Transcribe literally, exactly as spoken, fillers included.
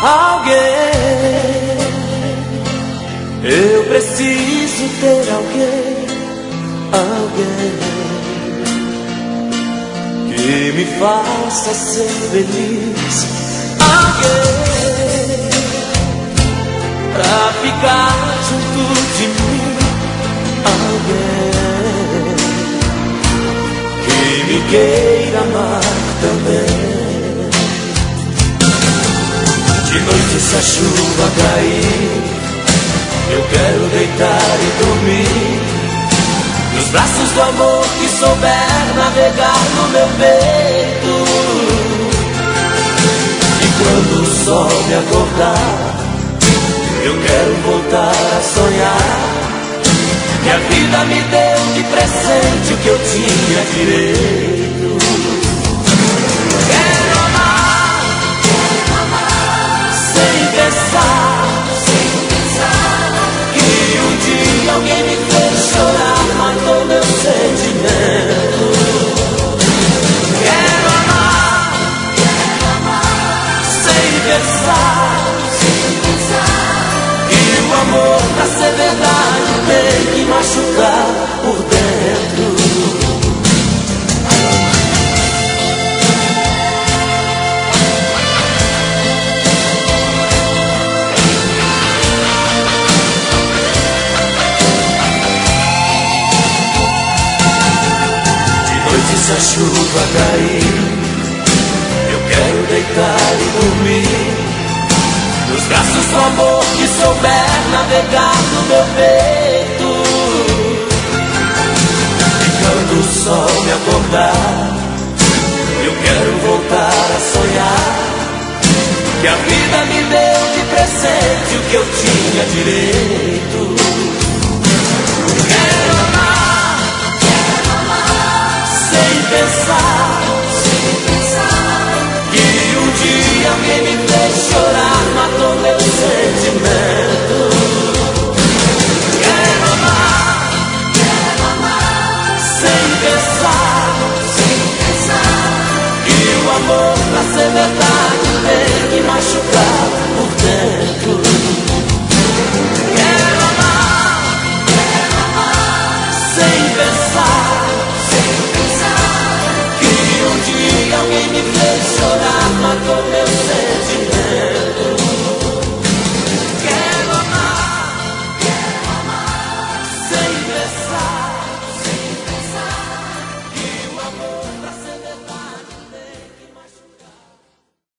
alguém. Eu preciso ter alguém, alguém que me faça ser feliz, alguém pra ficar junto de mim, alguém que me queira amar também. De noite se a chuva cair, eu quero deitar e dormir nos braços do amor que souber navegar no meu peito. E quando o sol me acordar, eu quero voltar a sonhar que a vida me deu de presente o que eu tinha direito. Quero amar, quero amar sem pensar, sem pensar que um dia alguém me fez chorar, matou meu sentimento. Quero amar, quero amar sem pensar, sem pensar que o amor pra ser verdade tem que machucar por dentro. Se a chuva cair, eu quero deitar e dormir nos braços do amor que souber navegar no meu peito. E quando o sol me acordar, eu quero voltar a sonhar que a vida me deu de presente o que eu tinha direito. Quero amar, quero amar sem pensar, sem pensar que um dia alguém me fez chorar, matou meu sentimento. Quero amar, quero amar sem pensar, sem pensar que o amor pra ser verdade